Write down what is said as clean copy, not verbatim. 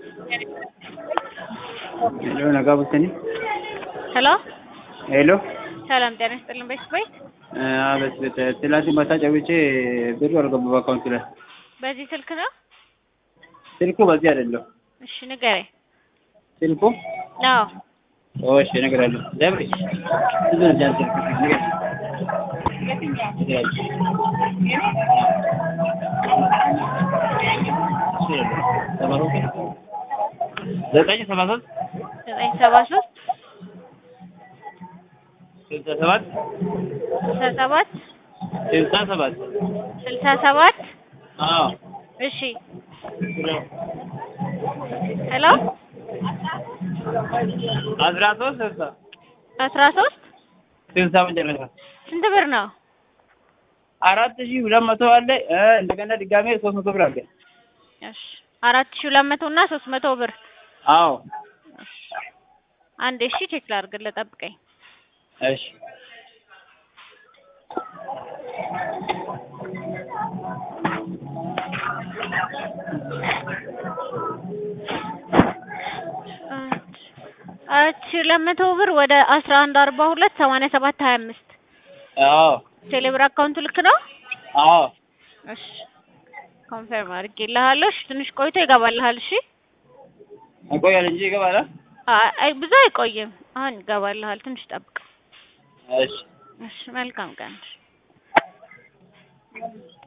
ሄሎ ነጋ ቡልተኒ ሄሎ ሄሎ ሰላም ጤና ይስጥልኝ ቤተሰቦች። አበስ ትላንት ማታ ጨውቼ ብሩ አልገባም አካውንት ላይ። በዚህ ስልክ ነው? ስልኩ በዚህ አይደለም። እሺ ንገረኝ። ስልኩ ነው እሺ እነግርሃለሁ። ደብሬ እዚህ ነው ጃንስ ንገር ዘጠኝ ሰባ ሶስት 67 አዎ እሺ ሄሎ 13 60 መጨረሻ ስንት ብር ነው? 4200 አለ። እንደገና ድጋሜ 300 ብር አለ። እሺ 4200 እና 300 ብር። አዎ አንዴ እሺ ቼክ ላድርግልህ ጠብቀኝ። እሺ ለመቶ ብር ወደ 11428725 አዎ ቴሌብር አካውንት ልክ ነው? አዎ እሺ ኮንፈርም አድርጌልሃለሁ። እሺ ትንሽ ቆይቶ ይገባልሃል። እሺ ይቆያል እንጂ ይገባል። አይ ብዙ አይቆይም። አሁን ይገባልሃል። ትንሽ ጠብቅ። እሺ እሺ መልካም ቀን።